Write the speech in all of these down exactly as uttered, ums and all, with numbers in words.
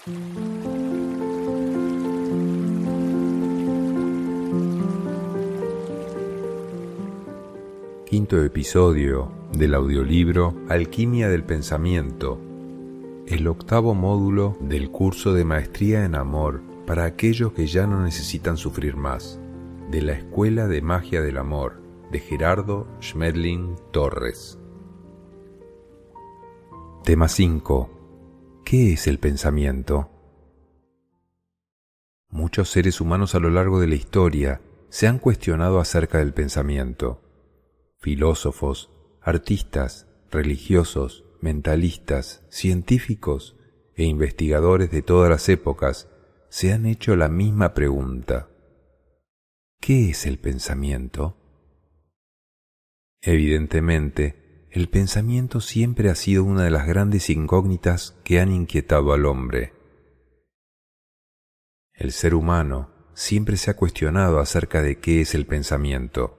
Quinto episodio del audiolibro Alquimia del Pensamiento, el octavo módulo del curso de Maestría en Amor para aquellos que ya no necesitan sufrir más, de la Escuela de Magia del Amor, de Gerardo Schmedling Torres. Tema cinco. ¿Qué es el pensamiento? Muchos seres humanos a lo largo de la historia se han cuestionado acerca del pensamiento. Filósofos, artistas, religiosos, mentalistas, científicos e investigadores de todas las épocas se han hecho la misma pregunta. ¿Qué es el pensamiento? Evidentemente, el pensamiento siempre ha sido una de las grandes incógnitas que han inquietado al hombre. El ser humano siempre se ha cuestionado acerca de qué es el pensamiento.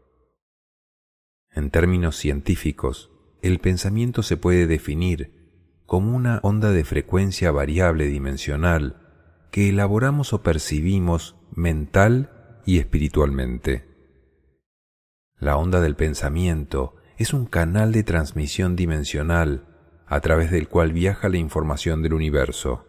En términos científicos, el pensamiento se puede definir como una onda de frecuencia variable dimensional que elaboramos o percibimos mental y espiritualmente. La onda del pensamiento es un canal de transmisión dimensional a través del cual viaja la información del universo.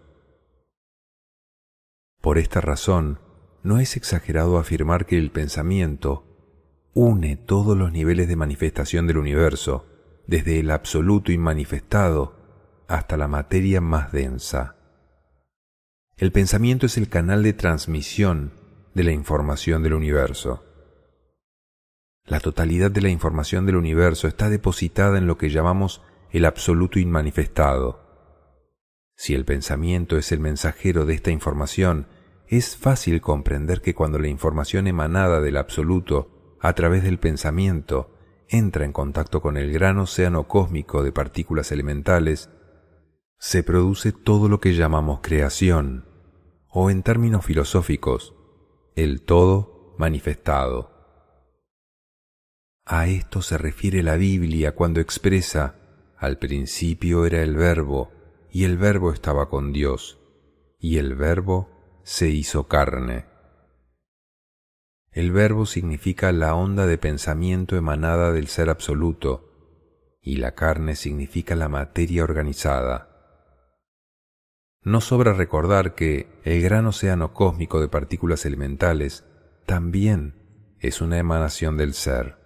Por esta razón, no es exagerado afirmar que el pensamiento une todos los niveles de manifestación del universo, desde el absoluto inmanifestado hasta la materia más densa. El pensamiento es el canal de transmisión de la información del universo. La totalidad de la información del universo está depositada en lo que llamamos el absoluto inmanifestado. Si el pensamiento es el mensajero de esta información, es fácil comprender que cuando la información emanada del absoluto a través del pensamiento entra en contacto con el gran océano cósmico de partículas elementales, se produce todo lo que llamamos creación, o en términos filosóficos, el todo manifestado. A esto se refiere la Biblia cuando expresa: al principio era el Verbo, y el Verbo estaba con Dios, y el Verbo se hizo carne. El Verbo significa la onda de pensamiento emanada del Ser Absoluto, y la carne significa la materia organizada. No sobra recordar que el gran océano cósmico de partículas elementales también es una emanación del Ser.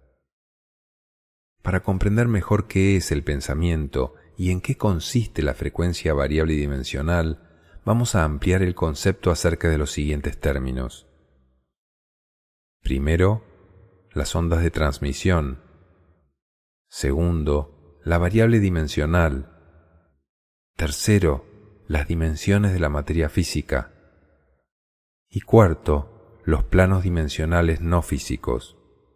Para comprender mejor qué es el pensamiento y en qué consiste la frecuencia variable y dimensional, vamos a ampliar el concepto acerca de los siguientes términos. Primero, las ondas de transmisión. Segundo, la variable dimensional. Tercero, las dimensiones de la materia física. Y cuarto, los planos dimensionales no físicos.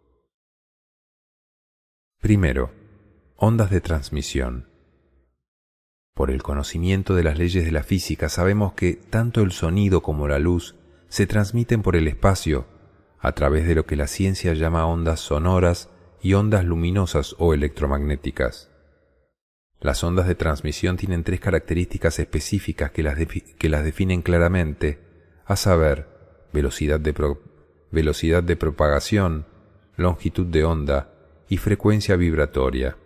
Primero, ondas de transmisión. Por el conocimiento de las leyes de la física sabemos que tanto el sonido como la luz se transmiten por el espacio a través de lo que la ciencia llama ondas sonoras y ondas luminosas o electromagnéticas. Las ondas de transmisión tienen tres características específicas que las, que las definen claramente, a saber, velocidad de, pro, velocidad de propagación, longitud de onda y frecuencia vibratoria.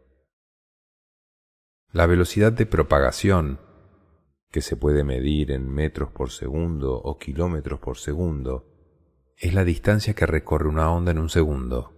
La velocidad de propagación, que se puede medir en metros por segundo o kilómetros por segundo, es la distancia que recorre una onda en un segundo.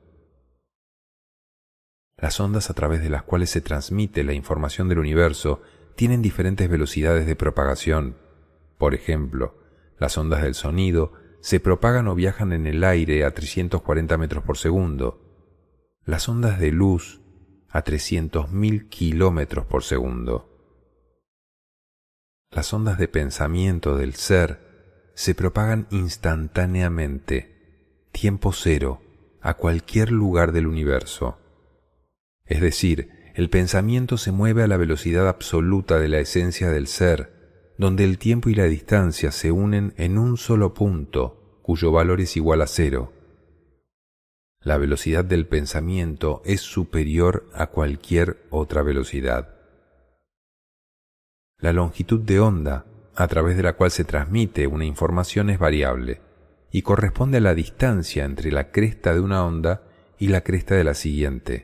Las ondas a través de las cuales se transmite la información del universo tienen diferentes velocidades de propagación. Por ejemplo, las ondas del sonido se propagan o viajan en el aire a trescientos cuarenta metros por segundo. Las ondas de luz a trescientos mil kilómetros por segundo. Las ondas de pensamiento del ser se propagan instantáneamente, tiempo cero, a cualquier lugar del universo. Es decir, el pensamiento se mueve a la velocidad absoluta de la esencia del ser, donde el tiempo y la distancia se unen en un solo punto, cuyo valor es igual a cero. La velocidad del pensamiento es superior a cualquier otra velocidad. La longitud de onda a través de la cual se transmite una información es variable y corresponde a la distancia entre la cresta de una onda y la cresta de la siguiente.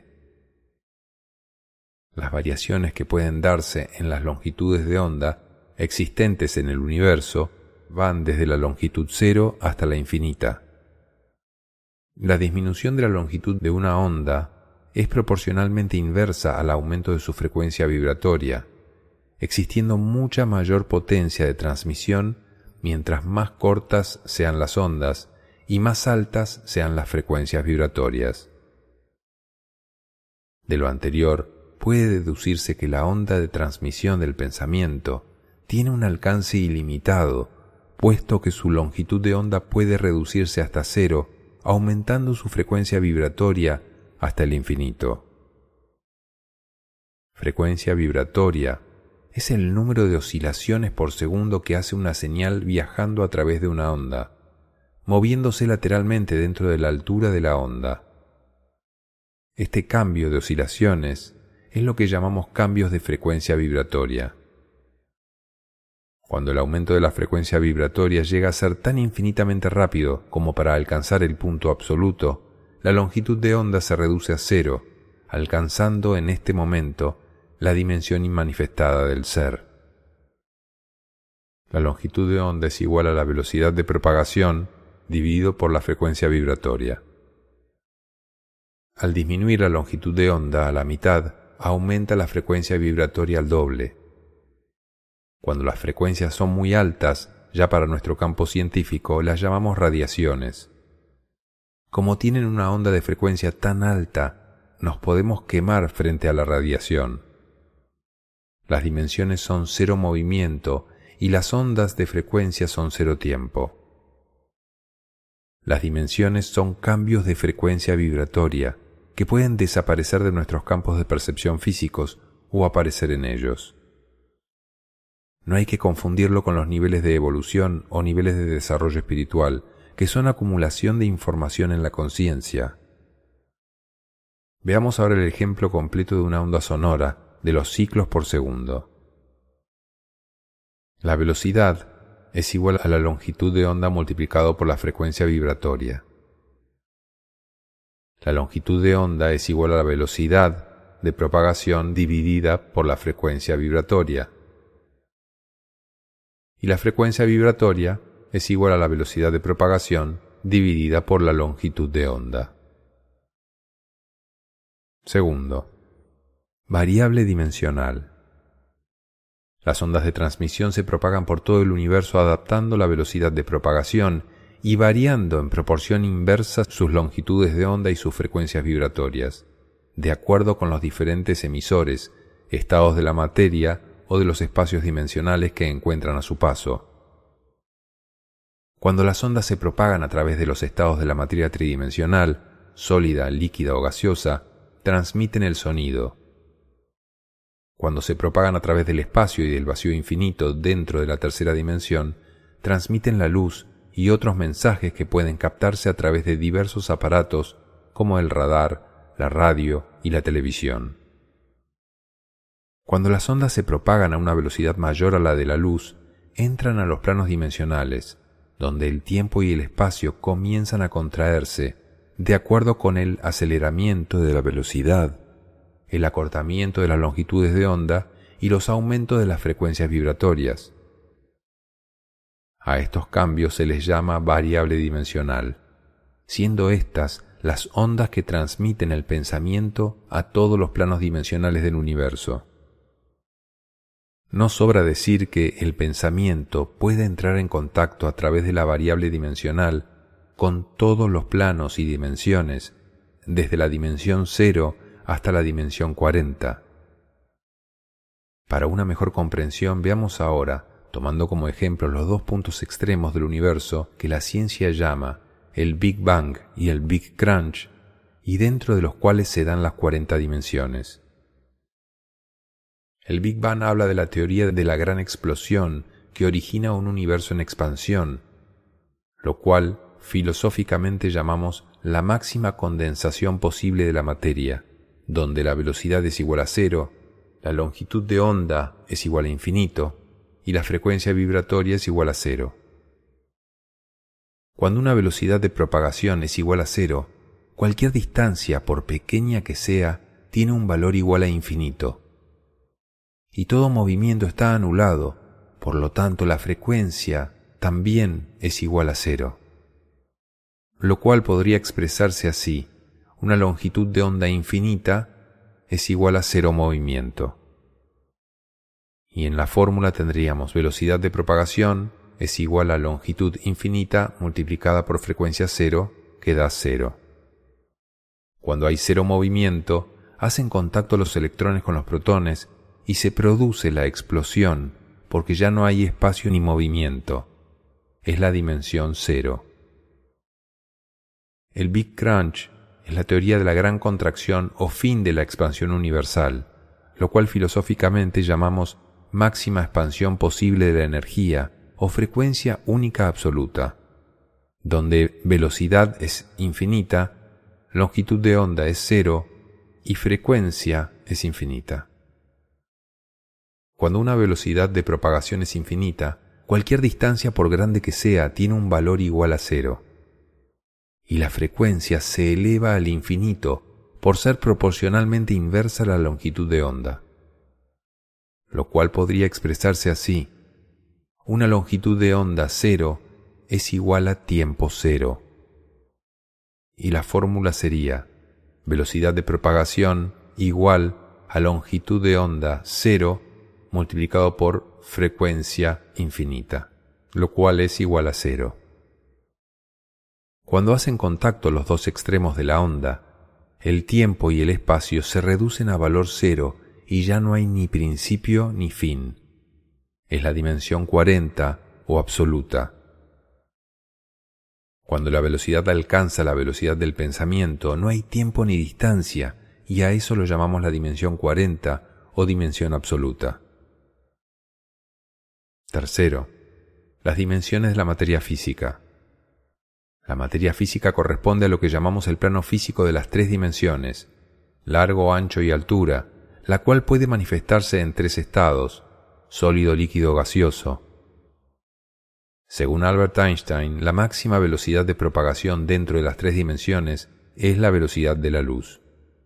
Las variaciones que pueden darse en las longitudes de onda existentes en el universo van desde la longitud cero hasta la infinita. La disminución de la longitud de una onda es proporcionalmente inversa al aumento de su frecuencia vibratoria, existiendo mucha mayor potencia de transmisión mientras más cortas sean las ondas y más altas sean las frecuencias vibratorias. De lo anterior, puede deducirse que la onda de transmisión del pensamiento tiene un alcance ilimitado, puesto que su longitud de onda puede reducirse hasta cero, aumentando su frecuencia vibratoria hasta el infinito. Frecuencia vibratoria es el número de oscilaciones por segundo que hace una señal viajando a través de una onda, moviéndose lateralmente dentro de la altura de la onda. Este cambio de oscilaciones es lo que llamamos cambios de frecuencia vibratoria. Cuando el aumento de la frecuencia vibratoria llega a ser tan infinitamente rápido como para alcanzar el punto absoluto, la longitud de onda se reduce a cero, alcanzando en este momento la dimensión inmanifestada del ser. La longitud de onda es igual a la velocidad de propagación dividido por la frecuencia vibratoria. Al disminuir la longitud de onda a la mitad, aumenta la frecuencia vibratoria al doble. Cuando las frecuencias son muy altas, ya para nuestro campo científico, las llamamos radiaciones. Como tienen una onda de frecuencia tan alta, nos podemos quemar frente a la radiación. Las dimensiones son cero movimiento y las ondas de frecuencia son cero tiempo. Las dimensiones son cambios de frecuencia vibratoria que pueden desaparecer de nuestros campos de percepción físicos o aparecer en ellos. No hay que confundirlo con los niveles de evolución o niveles de desarrollo espiritual, que son acumulación de información en la conciencia. Veamos ahora el ejemplo completo de una onda sonora de los ciclos por segundo. La velocidad es igual a la longitud de onda multiplicado por la frecuencia vibratoria. La longitud de onda es igual a la velocidad de propagación dividida por la frecuencia vibratoria. Y la frecuencia vibratoria es igual a la velocidad de propagación dividida por la longitud de onda. Segundo, variable dimensional. Las ondas de transmisión se propagan por todo el universo adaptando la velocidad de propagación y variando en proporción inversa sus longitudes de onda y sus frecuencias vibratorias, de acuerdo con los diferentes emisores, estados de la materia o de los espacios dimensionales que encuentran a su paso. Cuando las ondas se propagan a través de los estados de la materia tridimensional, sólida, líquida o gaseosa, transmiten el sonido. Cuando se propagan a través del espacio y del vacío infinito dentro de la tercera dimensión, transmiten la luz y otros mensajes que pueden captarse a través de diversos aparatos como el radar, la radio y la televisión. Cuando las ondas se propagan a una velocidad mayor a la de la luz, entran a los planos dimensionales, donde el tiempo y el espacio comienzan a contraerse de acuerdo con el aceleramiento de la velocidad, el acortamiento de las longitudes de onda y los aumentos de las frecuencias vibratorias. A estos cambios se les llama variable dimensional, siendo estas las ondas que transmiten el pensamiento a todos los planos dimensionales del universo. No sobra decir que el pensamiento puede entrar en contacto a través de la variable dimensional con todos los planos y dimensiones, desde la dimensión cero hasta la dimensión cuarenta. Para una mejor comprensión, veamos ahora, tomando como ejemplo los dos puntos extremos del universo que la ciencia llama el Big Bang y el Big Crunch, y dentro de los cuales se dan las cuarenta dimensiones. El Big Bang habla de la teoría de la gran explosión que origina un universo en expansión, lo cual filosóficamente llamamos la máxima condensación posible de la materia, donde la velocidad es igual a cero, la longitud de onda es igual a infinito y la frecuencia vibratoria es igual a cero. Cuando una velocidad de propagación es igual a cero, cualquier distancia, por pequeña que sea, tiene un valor igual a infinito. Y todo movimiento está anulado, por lo tanto la frecuencia también es igual a cero. Lo cual podría expresarse así: una longitud de onda infinita es igual a cero movimiento. Y en la fórmula tendríamos velocidad de propagación es igual a longitud infinita multiplicada por frecuencia cero, que da cero. Cuando hay cero movimiento, hacen contacto los electrones con los protones y se produce la explosión, porque ya no hay espacio ni movimiento. Es la dimensión cero. El Big Crunch es la teoría de la gran contracción o fin de la expansión universal, lo cual filosóficamente llamamos máxima expansión posible de la energía o frecuencia única absoluta, donde velocidad es infinita, longitud de onda es cero y frecuencia es infinita. Cuando una velocidad de propagación es infinita, cualquier distancia, por grande que sea, tiene un valor igual a cero. Y la frecuencia se eleva al infinito por ser proporcionalmente inversa a la longitud de onda, lo cual podría expresarse así: una longitud de onda cero es igual a tiempo cero. Y la fórmula sería velocidad de propagación igual a longitud de onda cero multiplicado por frecuencia infinita, lo cual es igual a cero. Cuando hacen contacto los dos extremos de la onda, el tiempo y el espacio se reducen a valor cero y ya no hay ni principio ni fin. Es la dimensión cuarenta o absoluta. Cuando la velocidad alcanza la velocidad del pensamiento, no hay tiempo ni distancia, y a eso lo llamamos la dimensión cuarenta o dimensión absoluta. Tercero, las dimensiones de la materia física. La materia física corresponde a lo que llamamos el plano físico de las tres dimensiones, largo, ancho y altura, la cual puede manifestarse en tres estados: sólido, líquido, gaseoso. Según Albert Einstein, la máxima velocidad de propagación dentro de las tres dimensiones es la velocidad de la luz.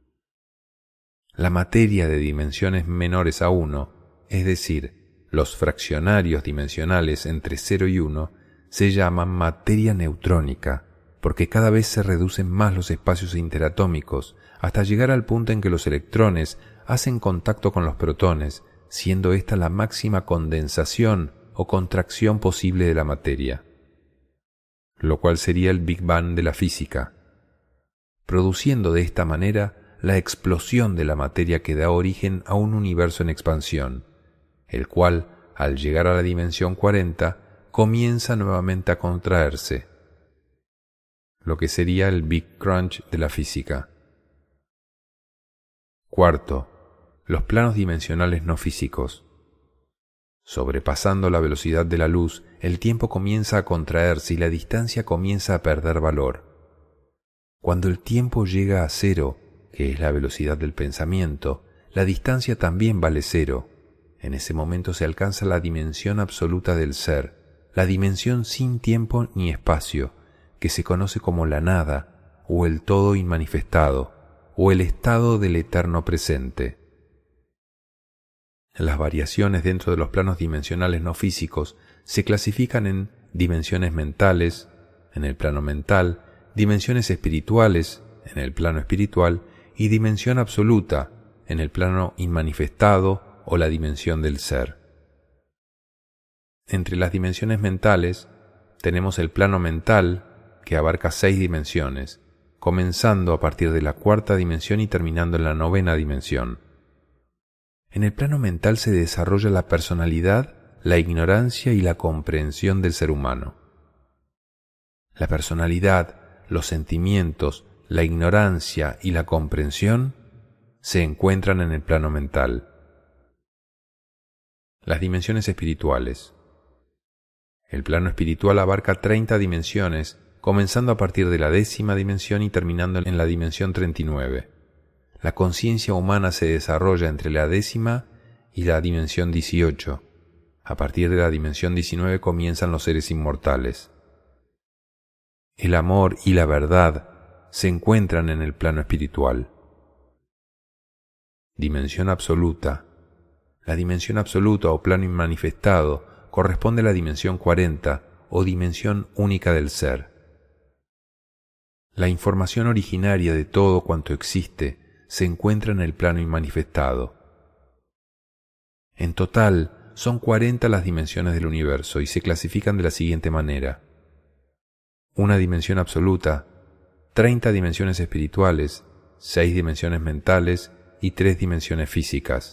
La materia de dimensiones menores a uno, es decir, los fraccionarios dimensionales entre cero y uno, se llaman materia neutrónica, porque cada vez se reducen más los espacios interatómicos hasta llegar al punto en que los electrones hacen contacto con los protones, siendo esta la máxima condensación o contracción posible de la materia, lo cual sería el Big Bang de la física, produciendo de esta manera la explosión de la materia que da origen a un universo en expansión, el cual, al llegar a la dimensión cuarenta, comienza nuevamente a contraerse, lo que sería el Big Crunch de la física. Cuarto, los planos dimensionales no físicos. Sobrepasando la velocidad de la luz, el tiempo comienza a contraerse y la distancia comienza a perder valor. Cuando el tiempo llega a cero, que es la velocidad del pensamiento, la distancia también vale cero. En ese momento se alcanza la dimensión absoluta del ser, la dimensión sin tiempo ni espacio, que se conoce como la nada, o el todo inmanifestado, o el estado del eterno presente. Las variaciones dentro de los planos dimensionales no físicos se clasifican en dimensiones mentales, en el plano mental, dimensiones espirituales, en el plano espiritual, y dimensión absoluta, en el plano inmanifestado o la dimensión del ser. Entre las dimensiones mentales tenemos el plano mental, que abarca seis dimensiones, comenzando a partir de la cuarta dimensión y terminando en la novena dimensión. En el plano mental se desarrolla la personalidad, la ignorancia y la comprensión del ser humano. La personalidad, los sentimientos, la ignorancia y la comprensión se encuentran en el plano mental. Las dimensiones espirituales. El plano espiritual abarca treinta dimensiones, comenzando a partir de la décima dimensión y terminando en la dimensión treinta y nueve. La conciencia humana se desarrolla entre la décima y la dimensión dieciocho. A partir de la dimensión diecinueve comienzan los seres inmortales. El amor y la verdad se encuentran en el plano espiritual. Dimensión absoluta. La dimensión absoluta o plano inmanifestado corresponde a la dimensión cuarenta o dimensión única del ser. La información originaria de todo cuanto existe se encuentra en el plano inmanifestado. En total, son cuarenta las dimensiones del universo y se clasifican de la siguiente manera: una dimensión absoluta, treinta dimensiones espirituales, seis dimensiones mentales y tres dimensiones físicas.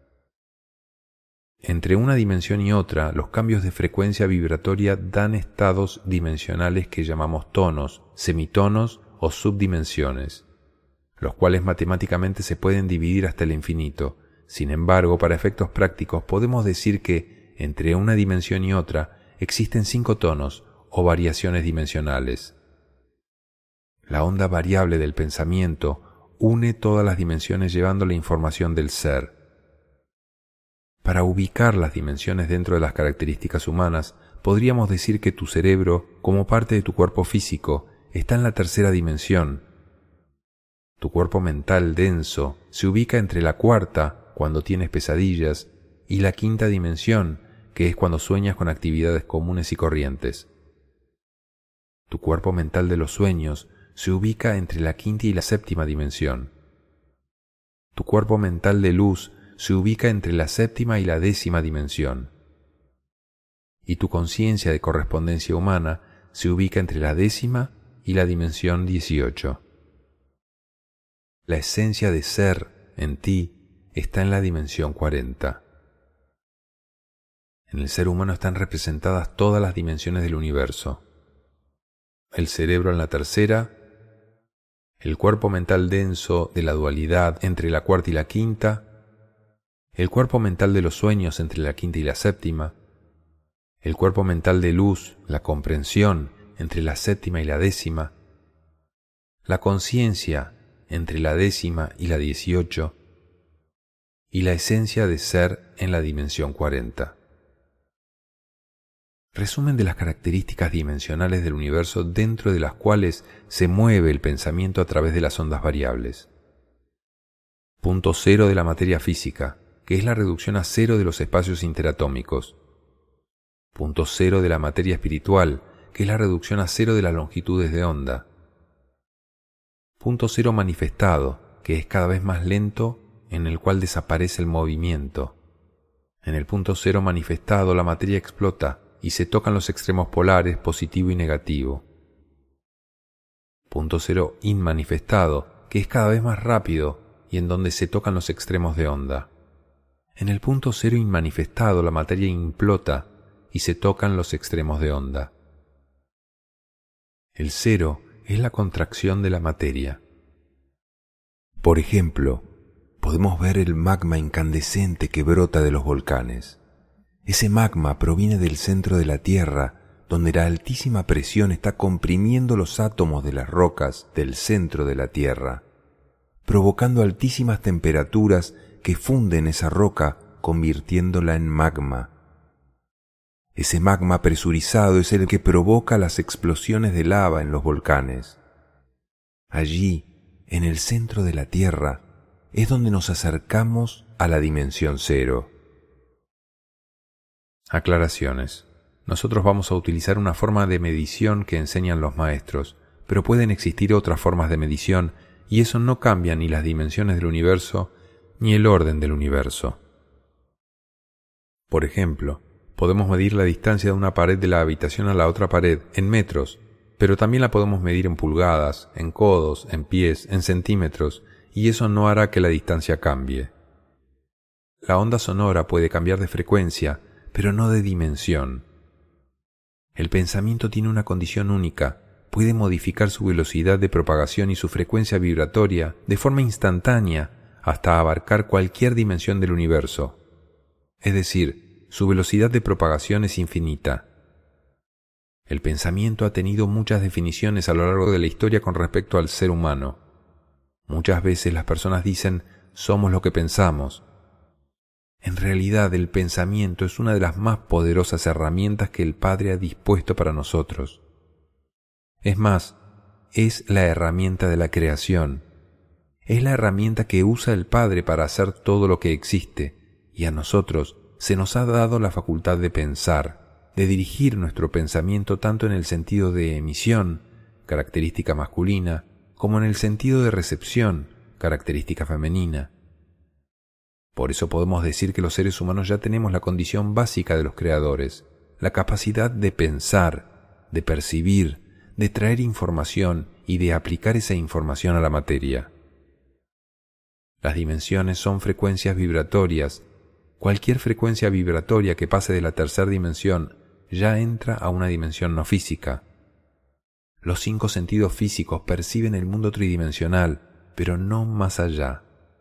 Entre una dimensión y otra, los cambios de frecuencia vibratoria dan estados dimensionales que llamamos tonos, semitonos o subdimensiones, los cuales matemáticamente se pueden dividir hasta el infinito. Sin embargo, para efectos prácticos podemos decir que entre una dimensión y otra existen cinco tonos o variaciones dimensionales. La onda variable del pensamiento une todas las dimensiones llevando la información del ser. Para ubicar las dimensiones dentro de las características humanas, podríamos decir que tu cerebro, como parte de tu cuerpo físico, está en la tercera dimensión. Tu cuerpo mental denso se ubica entre la cuarta, cuando tienes pesadillas, y la quinta dimensión, que es cuando sueñas con actividades comunes y corrientes. Tu cuerpo mental de los sueños se ubica entre la quinta y la séptima dimensión. Tu cuerpo mental de luz se ubica entre la séptima y la décima dimensión. Y tu conciencia de correspondencia humana se ubica entre la décima y la dimensión dieciocho. La esencia de ser en ti está en la dimensión cuarenta. En el ser humano están representadas todas las dimensiones del universo. El cerebro en la tercera, el cuerpo mental denso de la dualidad entre la cuarta y la quinta, el cuerpo mental de los sueños entre la quinta y la séptima, el cuerpo mental de luz, la comprensión, entre la séptima y la décima, la conciencia entre la décima y la dieciocho, y la esencia de ser en la dimensión cuarenta. Resumen de las características dimensionales del universo dentro de las cuales se mueve el pensamiento a través de las ondas variables. Punto cero de la materia física, que es la reducción a cero de los espacios interatómicos. Punto cero de la materia espiritual, que es la reducción a cero de las longitudes de onda. Punto cero manifestado, que es cada vez más lento, en el cual desaparece el movimiento. En el punto cero manifestado la materia explota y se tocan los extremos polares positivo y negativo. Punto cero inmanifestado, que es cada vez más rápido y en donde se tocan los extremos de onda. En el punto cero inmanifestado la materia implota y se tocan los extremos de onda. El cero es la contracción de la materia. Por ejemplo, podemos ver el magma incandescente que brota de los volcanes. Ese magma proviene del centro de la Tierra, donde la altísima presión está comprimiendo los átomos de las rocas del centro de la Tierra, provocando altísimas temperaturas que funden esa roca, convirtiéndola en magma. Ese magma presurizado es el que provoca las explosiones de lava en los volcanes. Allí, en el centro de la Tierra, es donde nos acercamos a la dimensión cero. Aclaraciones. Nosotros vamos a utilizar una forma de medición que enseñan los maestros, pero pueden existir otras formas de medición y eso no cambia ni las dimensiones del universo ni el orden del universo. Por ejemplo, podemos medir la distancia de una pared de la habitación a la otra pared en metros, pero también la podemos medir en pulgadas, en codos, en pies, en centímetros, y eso no hará que la distancia cambie. La onda sonora puede cambiar de frecuencia, pero no de dimensión. El pensamiento tiene una condición única, puede modificar su velocidad de propagación y su frecuencia vibratoria de forma instantánea hasta abarcar cualquier dimensión del universo. Es decir, su velocidad de propagación es infinita. El pensamiento ha tenido muchas definiciones a lo largo de la historia con respecto al ser humano. Muchas veces las personas dicen, somos lo que pensamos. En realidad, el pensamiento es una de las más poderosas herramientas que el Padre ha dispuesto para nosotros. Es más, es la herramienta de la creación. Es la herramienta que usa el Padre para hacer todo lo que existe, y a nosotros se nos ha dado la facultad de pensar, de dirigir nuestro pensamiento tanto en el sentido de emisión, característica masculina, como en el sentido de recepción, característica femenina. Por eso podemos decir que los seres humanos ya tenemos la condición básica de los creadores, la capacidad de pensar, de percibir, de traer información y de aplicar esa información a la materia. Las dimensiones son frecuencias vibratorias. Cualquier frecuencia vibratoria que pase de la tercera dimensión ya entra a una dimensión no física. Los cinco sentidos físicos perciben el mundo tridimensional, pero no más allá.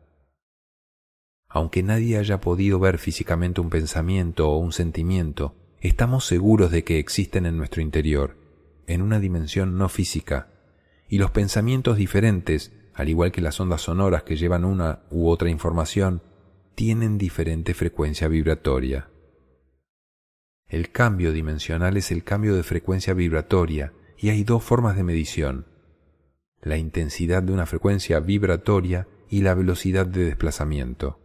Aunque nadie haya podido ver físicamente un pensamiento o un sentimiento, estamos seguros de que existen en nuestro interior, en una dimensión no física, y los pensamientos diferentes, al igual que las ondas sonoras que llevan una u otra información, tienen diferente frecuencia vibratoria. El cambio dimensional es el cambio de frecuencia vibratoria, y hay dos formas de medición: la intensidad de una frecuencia vibratoria y la velocidad de desplazamiento.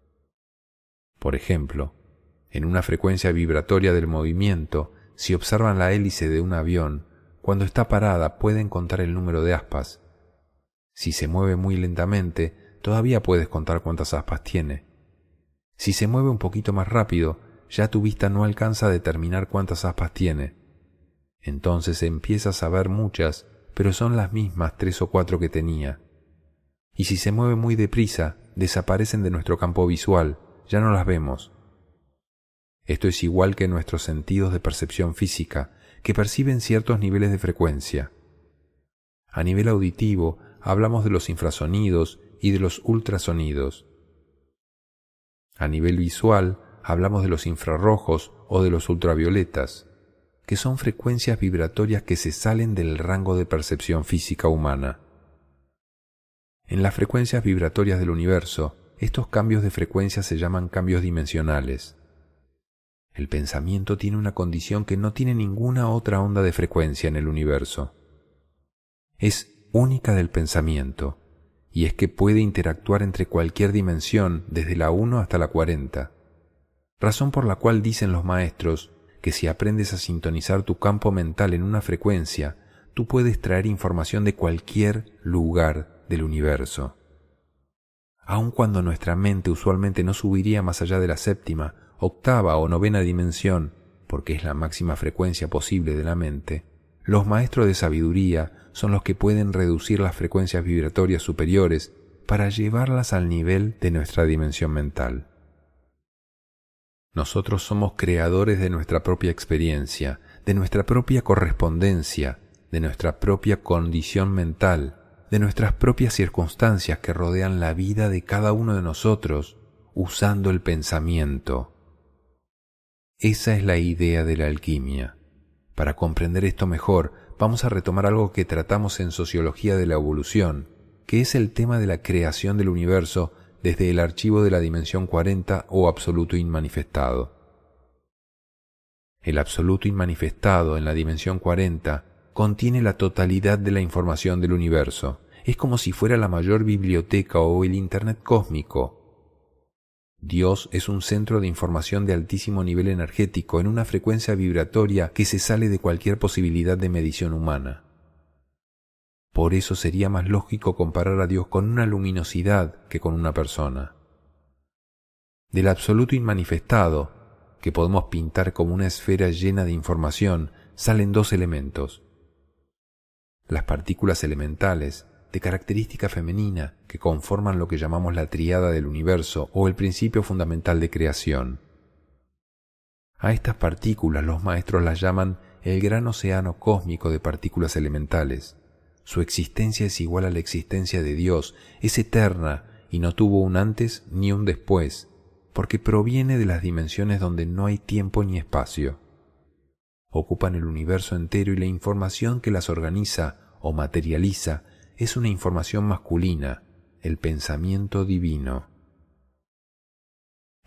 Por ejemplo, en una frecuencia vibratoria del movimiento, si observan la hélice de un avión, cuando está parada pueden contar el número de aspas. Si se mueve muy lentamente, todavía puedes contar cuántas aspas tiene. Si se mueve un poquito más rápido, ya tu vista no alcanza a determinar cuántas aspas tiene. Entonces empiezas a ver muchas, pero son las mismas tres o cuatro que tenía. Y si se mueve muy deprisa, desaparecen de nuestro campo visual, ya no las vemos. Esto es igual que nuestros sentidos de percepción física, que perciben ciertos niveles de frecuencia. A nivel auditivo, hablamos de los infrasonidos y de los ultrasonidos. A nivel visual, hablamos de los infrarrojos o de los ultravioletas, que son frecuencias vibratorias que se salen del rango de percepción física humana. En las frecuencias vibratorias del universo, estos cambios de frecuencia se llaman cambios dimensionales. El pensamiento tiene una condición que no tiene ninguna otra onda de frecuencia en el universo. Es única del pensamiento, y es que puede interactuar entre cualquier dimensión desde la uno hasta la cuarenta, razón por la cual dicen los maestros que si aprendes a sintonizar tu campo mental en una frecuencia, tú puedes traer información de cualquier lugar del universo. Aun cuando nuestra mente usualmente no subiría más allá de la séptima, octava o novena dimensión, porque es la máxima frecuencia posible de la mente, los maestros de sabiduría son los que pueden reducir las frecuencias vibratorias superiores para llevarlas al nivel de nuestra dimensión mental. Nosotros somos creadores de nuestra propia experiencia, de nuestra propia correspondencia, de nuestra propia condición mental, de nuestras propias circunstancias que rodean la vida de cada uno de nosotros, usando el pensamiento. Esa es la idea de la alquimia. Para comprender esto mejor, vamos a retomar algo que tratamos en Sociología de la Evolución, que es el tema de la creación del universo desde el archivo de la dimensión cuarenta o absoluto inmanifestado. El absoluto inmanifestado en la dimensión cuarenta contiene la totalidad de la información del universo. Es como si fuera la mayor biblioteca o el Internet cósmico. Dios es un centro de información de altísimo nivel energético en una frecuencia vibratoria que se sale de cualquier posibilidad de medición humana. Por eso sería más lógico comparar a Dios con una luminosidad que con una persona. Del absoluto inmanifestado, que podemos pintar como una esfera llena de información, salen dos elementos. Las partículas elementales, de característica femenina, que conforman lo que llamamos la tríada del universo o el principio fundamental de creación. A estas partículas los maestros las llaman el gran océano cósmico de partículas elementales. Su existencia es igual a la existencia de Dios, es eterna y no tuvo un antes ni un después, porque proviene de las dimensiones donde no hay tiempo ni espacio. Ocupan el universo entero y la información que las organiza o materializa es una información masculina, el pensamiento divino.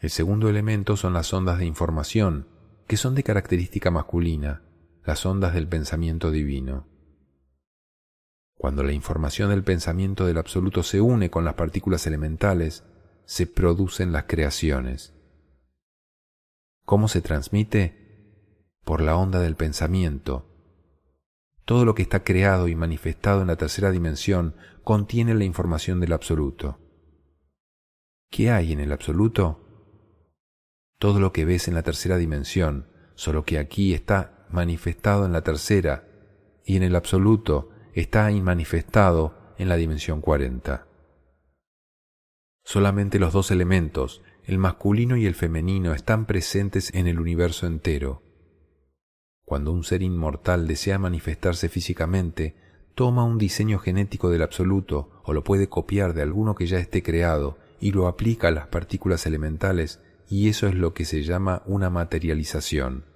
El segundo elemento son las ondas de información, que son de característica masculina, las ondas del pensamiento divino. Cuando la información del pensamiento del Absoluto se une con las partículas elementales, se producen las creaciones. ¿Cómo se transmite? Por la onda del pensamiento. Todo lo que está creado y manifestado en la tercera dimensión contiene la información del Absoluto. ¿Qué hay en el Absoluto? Todo lo que ves en la tercera dimensión, solo que aquí está manifestado en la tercera, y en el Absoluto está inmanifestado en la dimensión cuarenta. Solamente los dos elementos, el masculino y el femenino, están presentes en el universo entero. Cuando un ser inmortal desea manifestarse físicamente, toma un diseño genético del Absoluto o lo puede copiar de alguno que ya esté creado y lo aplica a las partículas elementales, y eso es lo que se llama una materialización.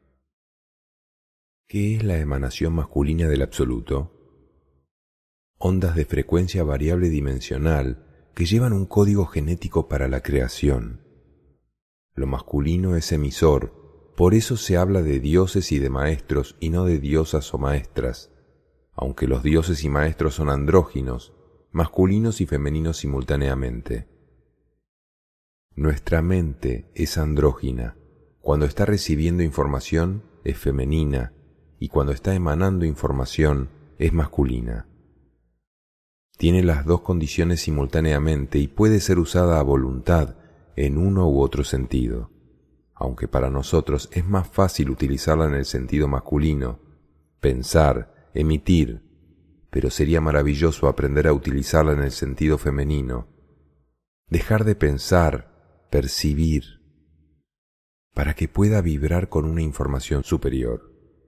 ¿Qué es la emanación masculina del Absoluto? Ondas de frecuencia variable dimensional que llevan un código genético para la creación. Lo masculino es emisor, por eso se habla de dioses y de maestros y no de diosas o maestras, aunque los dioses y maestros son andróginos, masculinos y femeninos simultáneamente. Nuestra mente es andrógina. Cuando está recibiendo información es femenina y cuando está emanando información es masculina. Tiene las dos condiciones simultáneamente y puede ser usada a voluntad en uno u otro sentido, aunque para nosotros es más fácil utilizarla en el sentido masculino, pensar, emitir, pero sería maravilloso aprender a utilizarla en el sentido femenino, dejar de pensar, percibir, para que pueda vibrar con una información superior.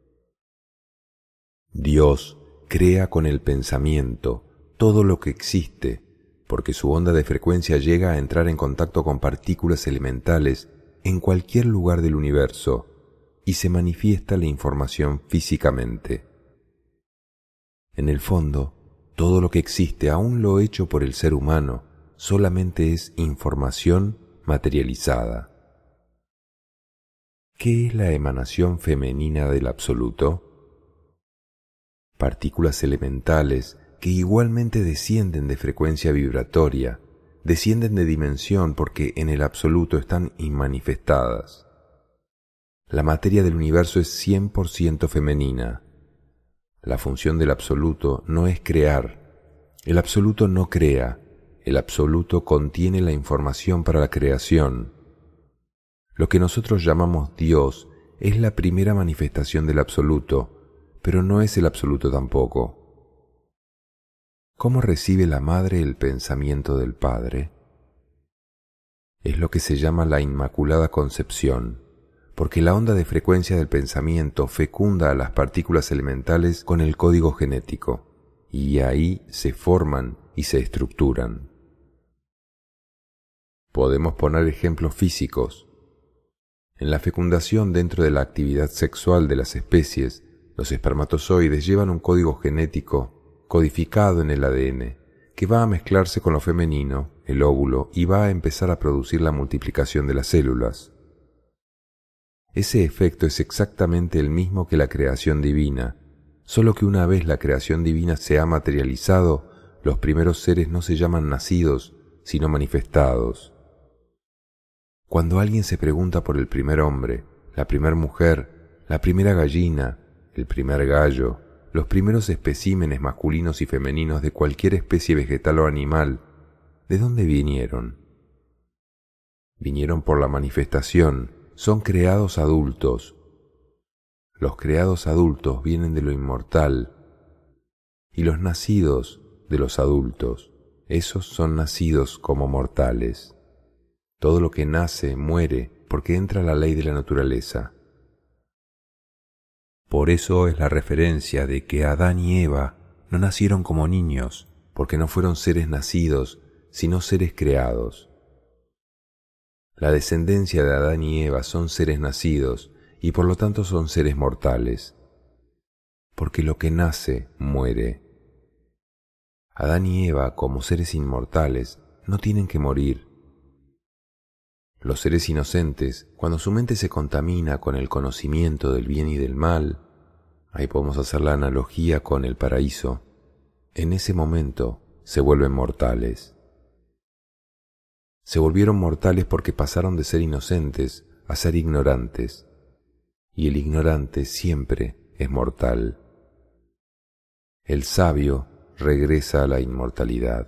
Dios crea con el pensamiento todo lo que existe, porque su onda de frecuencia llega a entrar en contacto con partículas elementales en cualquier lugar del universo y se manifiesta la información físicamente. En el fondo, todo lo que existe, aun lo hecho por el ser humano, solamente es información materializada. ¿Qué es la emanación femenina del Absoluto? Partículas elementales que igualmente descienden de frecuencia vibratoria, descienden de dimensión porque en el Absoluto están inmanifestadas. La materia del universo es cien por ciento femenina. La función del Absoluto no es crear. El Absoluto no crea. El Absoluto contiene la información para la creación. Lo que nosotros llamamos Dios es la primera manifestación del Absoluto, pero no es el Absoluto tampoco. ¿Cómo recibe la madre el pensamiento del Padre? Es lo que se llama la Inmaculada Concepción, porque la onda de frecuencia del pensamiento fecunda a las partículas elementales con el código genético, y ahí se forman y se estructuran. Podemos poner ejemplos físicos. En la fecundación dentro de la actividad sexual de las especies, los espermatozoides llevan un código genético codificado en el A D N, que va a mezclarse con lo femenino, el óvulo, y va a empezar a producir la multiplicación de las células. Ese efecto es exactamente el mismo que la creación divina, solo que una vez la creación divina se ha materializado, los primeros seres no se llaman nacidos, sino manifestados. Cuando alguien se pregunta por el primer hombre, la primera mujer, la primera gallina, el primer gallo, los primeros especímenes masculinos y femeninos de cualquier especie vegetal o animal, ¿de dónde vinieron? Vinieron por la manifestación, son creados adultos. Los creados adultos vienen de lo inmortal, y los nacidos de los adultos, esos son nacidos como mortales. Todo lo que nace muere porque entra la ley de la naturaleza. Por eso es la referencia de que Adán y Eva no nacieron como niños, porque no fueron seres nacidos, sino seres creados. La descendencia de Adán y Eva son seres nacidos y por lo tanto son seres mortales, porque lo que nace muere. Adán y Eva, como seres inmortales, no tienen que morir. Los seres inocentes, cuando su mente se contamina con el conocimiento del bien y del mal, ahí podemos hacer la analogía con el paraíso, en ese momento se vuelven mortales. Se volvieron mortales porque pasaron de ser inocentes a ser ignorantes, y el ignorante siempre es mortal. El sabio regresa a la inmortalidad.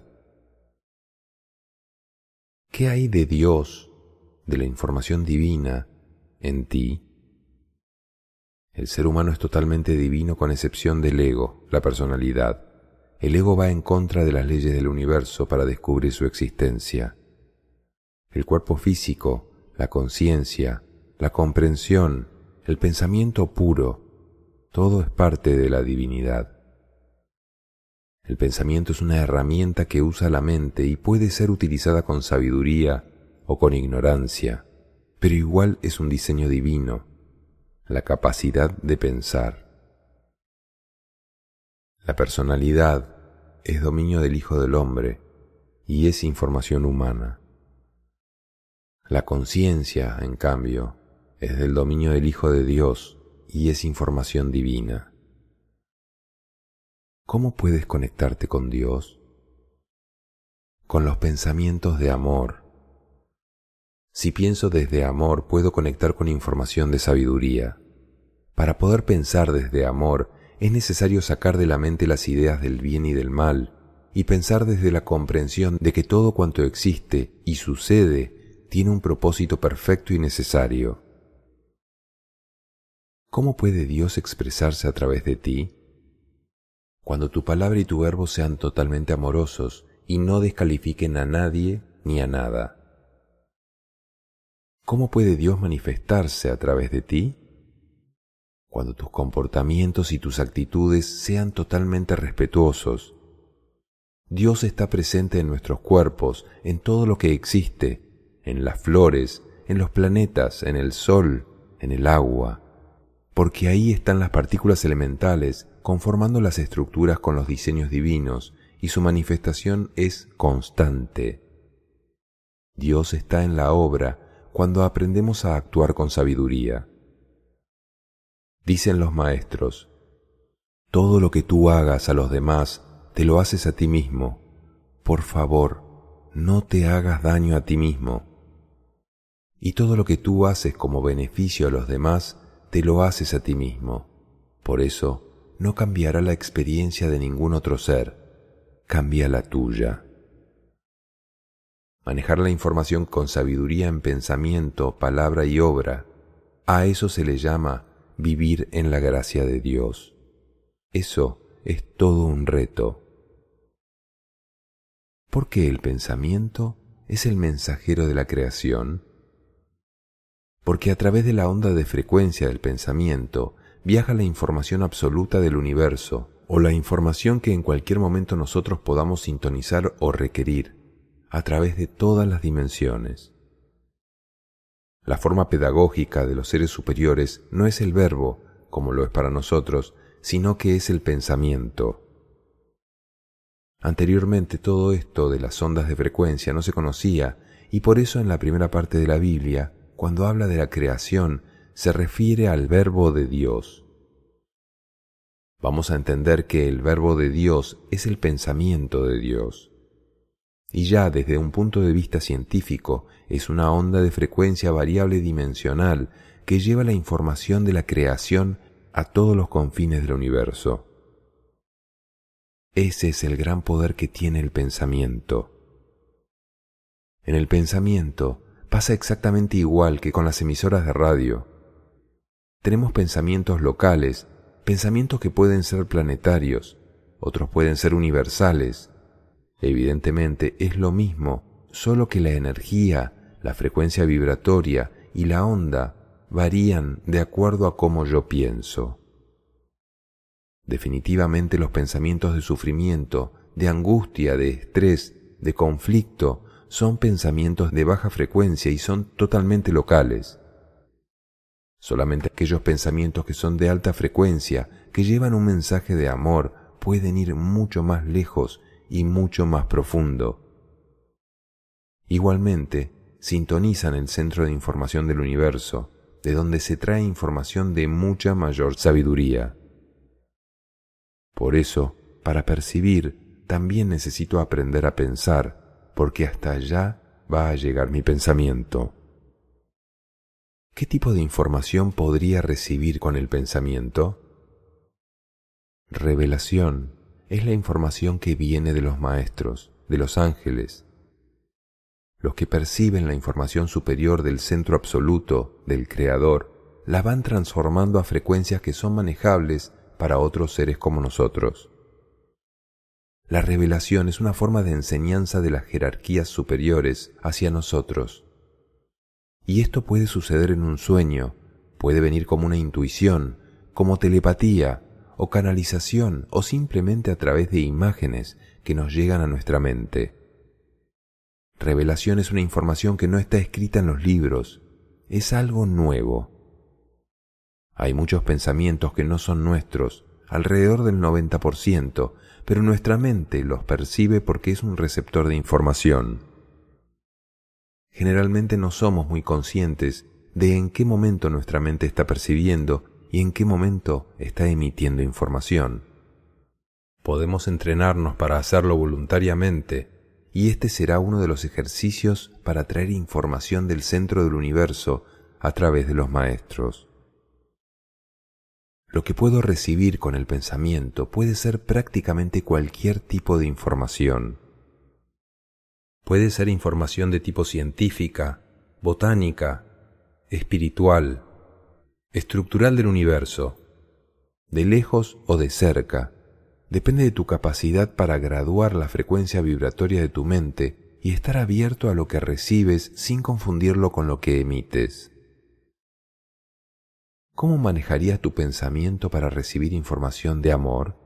¿Qué hay de Dios, de la información divina, en ti? El ser humano es totalmente divino con excepción del ego, la personalidad. El ego va en contra de las leyes del universo para descubrir su existencia. El cuerpo físico, la conciencia, la comprensión, el pensamiento puro, todo es parte de la divinidad. El pensamiento es una herramienta que usa la mente y puede ser utilizada con sabiduría o con ignorancia, pero igual es un diseño divino, la capacidad de pensar. La personalidad es dominio del Hijo del Hombre y es información humana. La conciencia, en cambio, es del dominio del Hijo de Dios y es información divina. ¿Cómo puedes conectarte con Dios? Con los pensamientos de amor. Si pienso desde amor, puedo conectar con información de sabiduría. Para poder pensar desde amor, es necesario sacar de la mente las ideas del bien y del mal y pensar desde la comprensión de que todo cuanto existe y sucede tiene un propósito perfecto y necesario. ¿Cómo puede Dios expresarse a través de ti? Cuando tu palabra y tu verbo sean totalmente amorosos y no descalifiquen a nadie ni a nada. ¿Cómo puede Dios manifestarse a través de ti? Cuando tus comportamientos y tus actitudes sean totalmente respetuosos. Dios está presente en nuestros cuerpos, en todo lo que existe, en las flores, en los planetas, en el sol, en el agua, porque ahí están las partículas elementales conformando las estructuras con los diseños divinos y su manifestación es constante. Dios está en la obra cuando aprendemos a actuar con sabiduría. Dicen los maestros, todo lo que tú hagas a los demás, te lo haces a ti mismo. Por favor, no te hagas daño a ti mismo. Y todo lo que tú haces como beneficio a los demás, te lo haces a ti mismo. Por eso, no cambiará la experiencia de ningún otro ser, cambia la tuya. Manejar la información con sabiduría en pensamiento, palabra y obra, a eso se le llama vivir en la gracia de Dios. Eso es todo un reto. ¿Por qué el pensamiento es el mensajero de la creación? Porque a través de la onda de frecuencia del pensamiento viaja la información absoluta del universo, o la información que en cualquier momento nosotros podamos sintonizar o requerir, a través de todas las dimensiones. La forma pedagógica de los seres superiores no es el verbo, como lo es para nosotros, sino que es el pensamiento. Anteriormente todo esto de las ondas de frecuencia no se conocía, y por eso en la primera parte de la Biblia, cuando habla de la creación, se refiere al verbo de Dios. Vamos a entender que el verbo de Dios es el pensamiento de Dios. Y ya desde un punto de vista científico, es una onda de frecuencia variable dimensional que lleva la información de la creación a todos los confines del universo. Ese es el gran poder que tiene el pensamiento. En el pensamiento pasa exactamente igual que con las emisoras de radio. Tenemos pensamientos locales, pensamientos que pueden ser planetarios, otros pueden ser universales. Evidentemente es lo mismo, solo que la energía, la frecuencia vibratoria y la onda varían de acuerdo a cómo yo pienso. Definitivamente los pensamientos de sufrimiento, de angustia, de estrés, de conflicto, son pensamientos de baja frecuencia y son totalmente locales. Solamente aquellos pensamientos que son de alta frecuencia, que llevan un mensaje de amor, pueden ir mucho más lejos y mucho más profundo. Igualmente, sintonizan el centro de información del universo, de donde se trae información de mucha mayor sabiduría. Por eso, para percibir, también necesito aprender a pensar, porque hasta allá va a llegar mi pensamiento. ¿Qué tipo de información podría recibir con el pensamiento? Revelación es la información que viene de los maestros, de los ángeles, los que perciben la información superior del centro absoluto, del Creador, la van transformando a frecuencias que son manejables para otros seres como nosotros. La revelación es una forma de enseñanza de las jerarquías superiores hacia nosotros. Y esto puede suceder en un sueño, puede venir como una intuición, como telepatía, o canalización, o simplemente a través de imágenes que nos llegan a nuestra mente. Revelación es una información que no está escrita en los libros, es algo nuevo. Hay muchos pensamientos que no son nuestros, alrededor del noventa por ciento, pero nuestra mente los percibe porque es un receptor de información. Generalmente no somos muy conscientes de en qué momento nuestra mente está percibiendo y en qué momento está emitiendo información. Podemos entrenarnos para hacerlo voluntariamente, y este será uno de los ejercicios para traer información del centro del universo a través de los maestros. Lo que puedo recibir con el pensamiento puede ser prácticamente cualquier tipo de información. Puede ser información de tipo científica, botánica, espiritual, estructural del universo, de lejos o de cerca. Depende de tu capacidad para graduar la frecuencia vibratoria de tu mente y estar abierto a lo que recibes sin confundirlo con lo que emites. ¿Cómo manejarías tu pensamiento para recibir información de amor?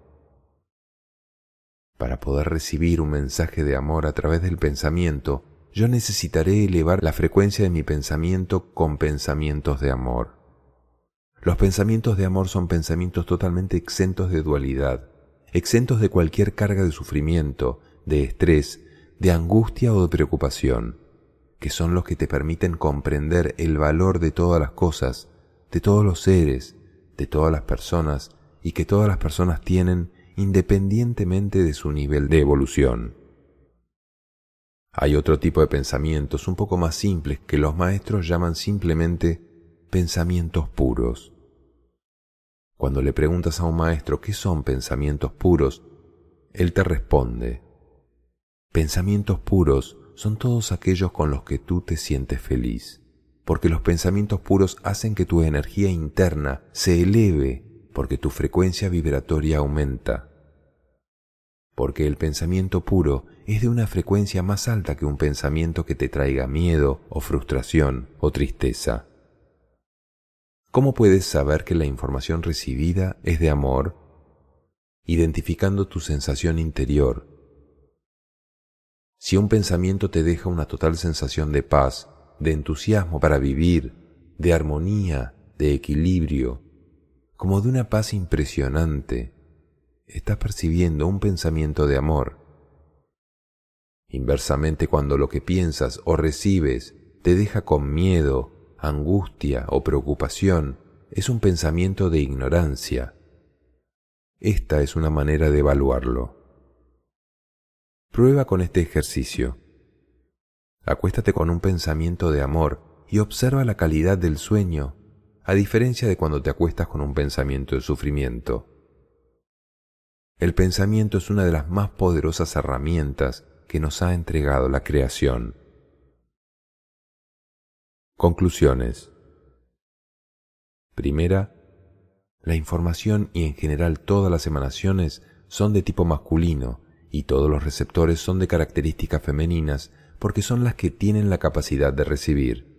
Para poder recibir un mensaje de amor a través del pensamiento, yo necesitaré elevar la frecuencia de mi pensamiento con pensamientos de amor. Los pensamientos de amor son pensamientos totalmente exentos de dualidad, exentos de cualquier carga de sufrimiento, de estrés, de angustia o de preocupación, que son los que te permiten comprender el valor de todas las cosas, de todos los seres, de todas las personas, y que todas las personas tienen independientemente de su nivel de evolución. Hay otro tipo de pensamientos un poco más simples que los maestros llaman simplemente pensamientos puros. Cuando le preguntas a un maestro qué son pensamientos puros, él te responde: pensamientos puros son todos aquellos con los que tú te sientes feliz, porque los pensamientos puros hacen que tu energía interna se eleve, porque tu frecuencia vibratoria aumenta. Porque el pensamiento puro es de una frecuencia más alta que un pensamiento que te traiga miedo o frustración o tristeza. ¿Cómo puedes saber que la información recibida es de amor? Identificando tu sensación interior. Si un pensamiento te deja una total sensación de paz, de entusiasmo para vivir, de armonía, de equilibrio, como de una paz impresionante, estás percibiendo un pensamiento de amor. Inversamente, cuando lo que piensas o recibes te deja con miedo, angustia o preocupación, es un pensamiento de ignorancia. Esta es una manera de evaluarlo. Prueba con este ejercicio. Acuéstate con un pensamiento de amor y observa la calidad del sueño, a diferencia de cuando te acuestas con un pensamiento de sufrimiento. El pensamiento es una de las más poderosas herramientas que nos ha entregado la creación. Conclusiones. Primera, la información y en general todas las emanaciones son de tipo masculino y todos los receptores son de características femeninas porque son las que tienen la capacidad de recibir.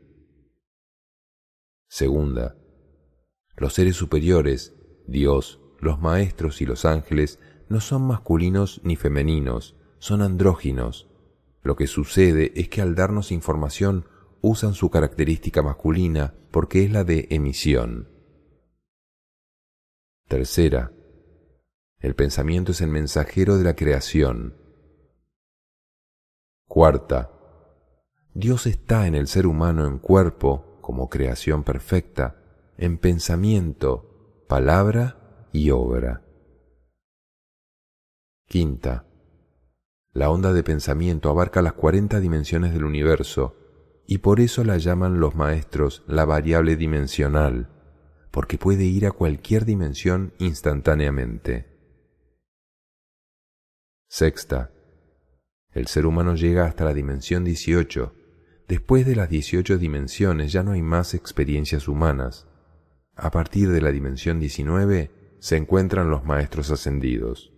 Segunda, los seres superiores, Dios, los maestros y los ángeles no son masculinos ni femeninos, son andróginos. Lo que sucede es que al darnos información usan su característica masculina porque es la de emisión. Tercera, el pensamiento es el mensajero de la creación. Cuarta, Dios está en el ser humano en cuerpo, como creación perfecta, en pensamiento, palabra y obra. Quinta. La onda de pensamiento abarca las cuarenta dimensiones del universo y por eso la llaman los maestros la variable dimensional, porque puede ir a cualquier dimensión instantáneamente. Sexta. El ser humano llega hasta la dimensión dieciocho. Después de las dieciocho dimensiones ya no hay más experiencias humanas. A partir de la dimensión diecinueve se encuentran los maestros ascendidos.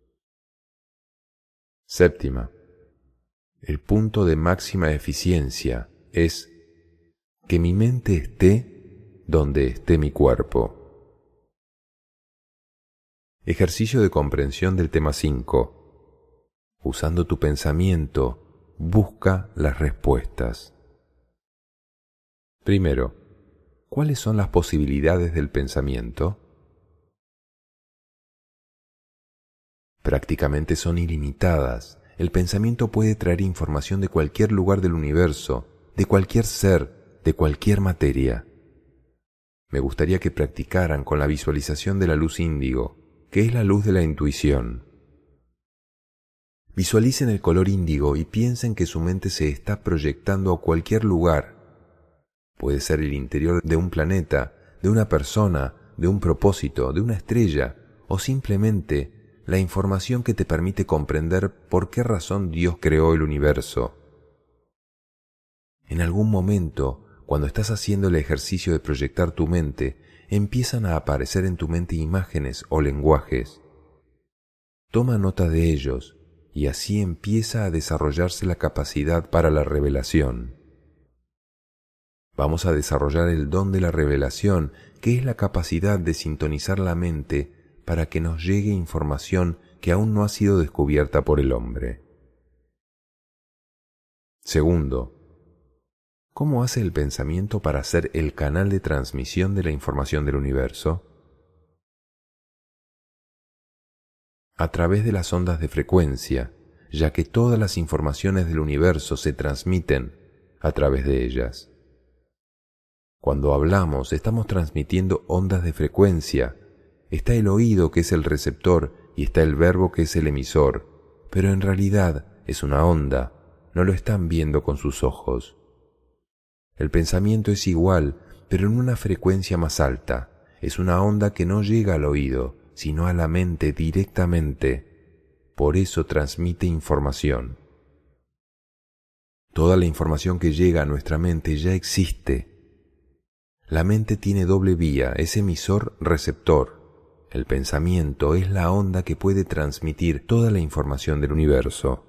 Séptima. El punto de máxima eficiencia es que mi mente esté donde esté mi cuerpo. Ejercicio de comprensión del tema cinco. Usando tu pensamiento, busca las respuestas. Primero, ¿cuáles son las posibilidades del pensamiento? Prácticamente son ilimitadas. El pensamiento puede traer información de cualquier lugar del universo, de cualquier ser, de cualquier materia. Me gustaría que practicaran con la visualización de la luz índigo, que es la luz de la intuición. Visualicen el color índigo y piensen que su mente se está proyectando a cualquier lugar. Puede ser el interior de un planeta, de una persona, de un propósito, de una estrella, o simplemente la información que te permite comprender por qué razón Dios creó el universo. En algún momento, cuando estás haciendo el ejercicio de proyectar tu mente, empiezan a aparecer en tu mente imágenes o lenguajes. Toma nota de ellos y así empieza a desarrollarse la capacidad para la revelación. Vamos a desarrollar el don de la revelación, que es la capacidad de sintonizar la mente para que nos llegue información que aún no ha sido descubierta por el hombre. Segundo, ¿cómo hace el pensamiento para ser el canal de transmisión de la información del universo? A través de las ondas de frecuencia, ya que todas las informaciones del universo se transmiten a través de ellas. Cuando hablamos, estamos transmitiendo ondas de frecuencia. Está el oído, que es el receptor, y está el verbo, que es el emisor, pero en realidad es una onda, no lo están viendo con sus ojos. El pensamiento es igual, pero en una frecuencia más alta. Es una onda que no llega al oído, sino a la mente directamente. Por eso transmite información. Toda la información que llega a nuestra mente ya existe. La mente tiene doble vía, es emisor-receptor. El pensamiento es la onda que puede transmitir toda la información del universo.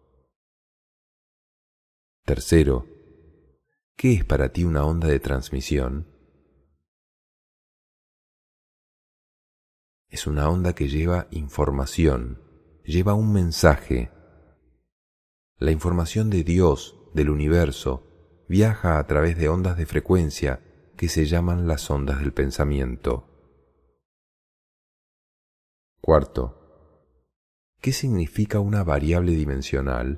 Tercero, ¿qué es para ti una onda de transmisión? Es una onda que lleva información, lleva un mensaje. La información de Dios, del universo, viaja a través de ondas de frecuencia que se llaman las ondas del pensamiento. Cuarto, ¿qué significa una variable dimensional?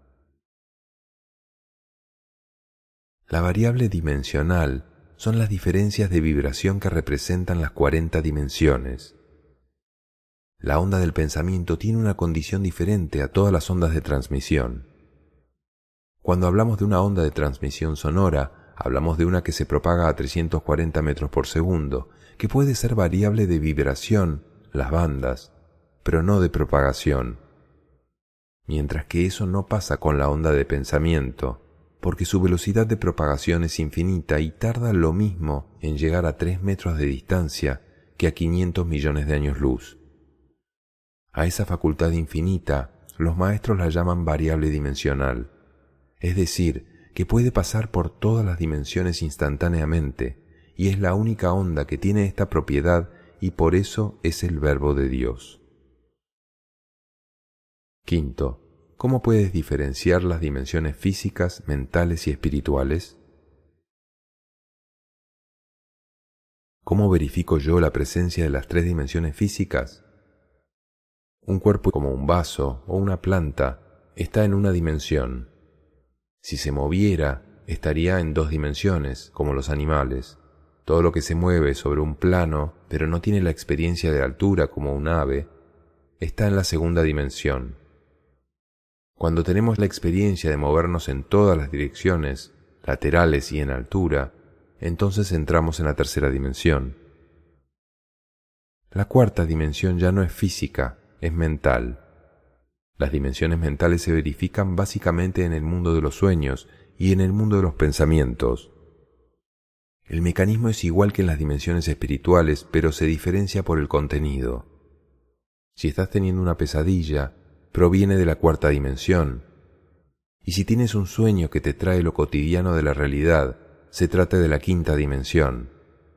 La variable dimensional son las diferencias de vibración que representan las cuarenta dimensiones. La onda del pensamiento tiene una condición diferente a todas las ondas de transmisión. Cuando hablamos de una onda de transmisión sonora, hablamos de una que se propaga a trescientos cuarenta metros por segundo, que puede ser variable de vibración, las bandas, pero no de propagación. Mientras que eso no pasa con la onda de pensamiento, porque su velocidad de propagación es infinita y tarda lo mismo en llegar a tres metros de distancia que a quinientos millones de años luz. A esa facultad infinita, los maestros la llaman variable dimensional, es decir, que puede pasar por todas las dimensiones instantáneamente, y es la única onda que tiene esta propiedad y por eso es el Verbo de Dios. Quinto, ¿cómo puedes diferenciar las dimensiones físicas, mentales y espirituales? ¿Cómo verifico yo la presencia de las tres dimensiones físicas? Un cuerpo como un vaso o una planta está en una dimensión. Si se moviera, estaría en dos dimensiones, como los animales. Todo lo que se mueve sobre un plano, pero no tiene la experiencia de altura como un ave, está en la segunda dimensión. Cuando tenemos la experiencia de movernos en todas las direcciones, laterales y en altura, entonces entramos en la tercera dimensión. La cuarta dimensión ya no es física, es mental. Las dimensiones mentales se verifican básicamente en el mundo de los sueños y en el mundo de los pensamientos. El mecanismo es igual que en las dimensiones espirituales, pero se diferencia por el contenido. Si estás teniendo una pesadilla, proviene de la cuarta dimensión. Y si tienes un sueño que te trae lo cotidiano de la realidad, se trata de la quinta dimensión.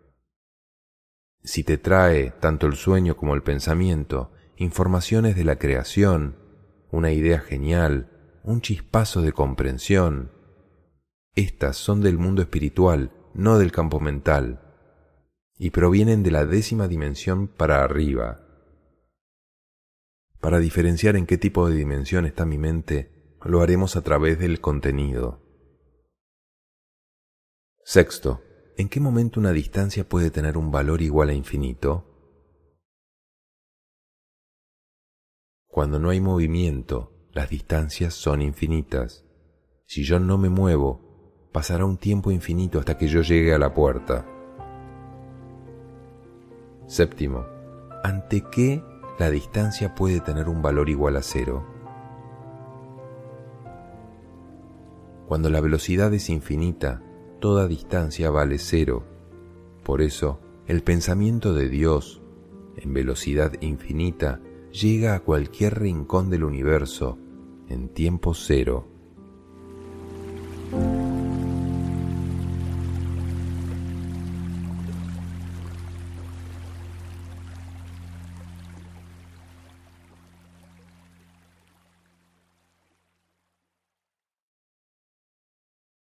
Si te trae, tanto el sueño como el pensamiento, informaciones de la creación, una idea genial, un chispazo de comprensión, estas son del mundo espiritual, no del campo mental, y provienen de la décima dimensión para arriba. Para diferenciar en qué tipo de dimensión está mi mente, lo haremos a través del contenido. Sexto, ¿en qué momento una distancia puede tener un valor igual a infinito? Cuando no hay movimiento, las distancias son infinitas. Si yo no me muevo, pasará un tiempo infinito hasta que yo llegue a la puerta. Séptimo, ¿ante qué la distancia puede tener un valor igual a cero? Cuando la velocidad es infinita, toda distancia vale cero. Por eso, el pensamiento de Dios, en velocidad infinita, llega a cualquier rincón del universo en tiempo cero.